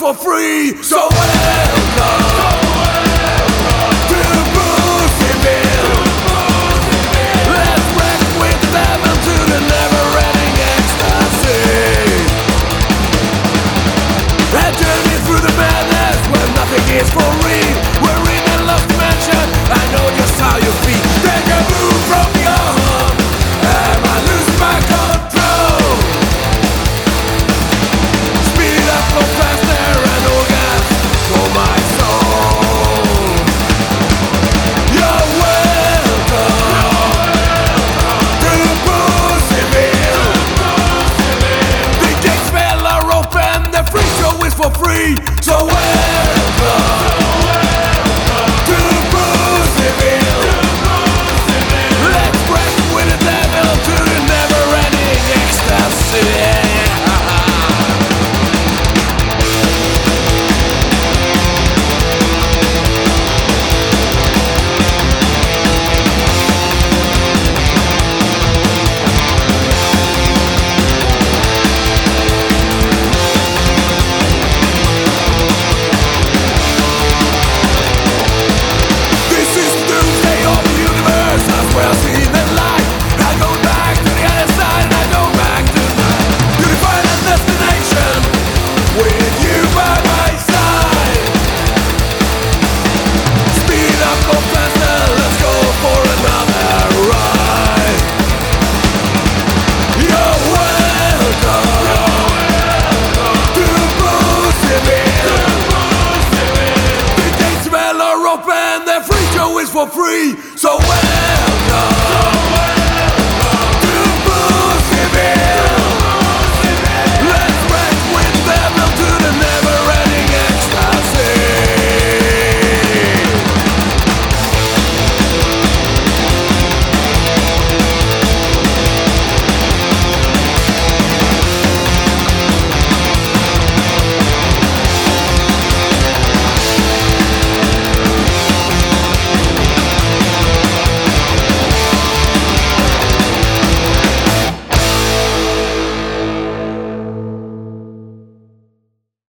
for free. So welcome to Boozyville. Let's wreck with them to the never-ending ecstasy. And journey through the madness where nothing is for real. We're in a lost dimension, I know just how you feel. Take a move from your home, am I losing my control? Speed up, go faster and orgasm for my soul. You're welcome to Boozyville. The gates fell are open, the free show is for free. So welcome to Boozyville. Let's break with the devil to the never-ending ecstasy. Open, the free show is for free. So